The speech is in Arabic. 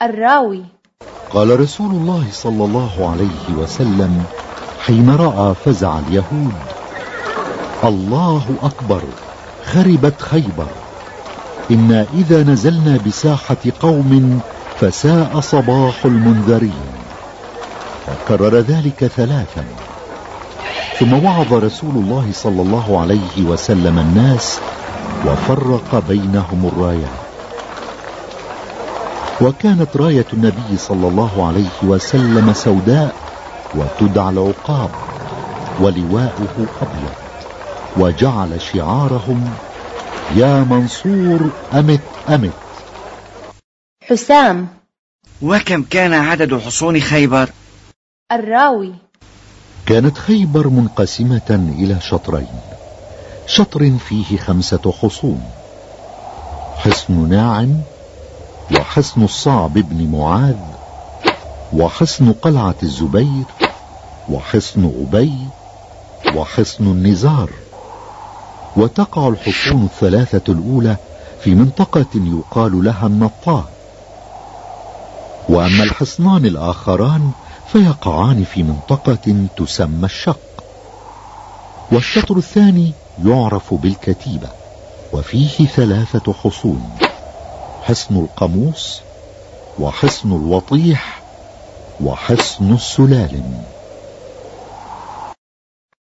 الراوي: قال رسول الله صلى الله عليه وسلم حين رأى فزع اليهود: الله أكبر، خربت خيبر، إنا إذا نزلنا بساحة قوم فساء صباح المنذرين. وكرر ذلك 3. ثم وعظ رسول الله صلى الله عليه وسلم الناس وفرق بينهم الرايات. وكانت راية النبي صلى الله عليه وسلم سوداء وتدعى العقاب، ولواءه أبيض، وجعل شعارهم: يا منصور أمت أمت. حسام: وكم كان عدد حصون خيبر؟ الراوي: كانت خيبر منقسمة إلى شطرين، شطر فيه 5 حصون: حصن ناعم، وحصن الصعب بن معاذ، وحصن قلعة الزبير، وحصن أبي، وحصن النزار. وتقع الحصون 3 الأولى في منطقة يقال لها النطاه، وأما الحصنان الآخران فيقعان في منطقة تسمى الشق. والشطر الثاني يعرف بالكتيبة، وفيه 3 حصون: حصن القاموس، وحصن الوطيح، وحصن السلالم.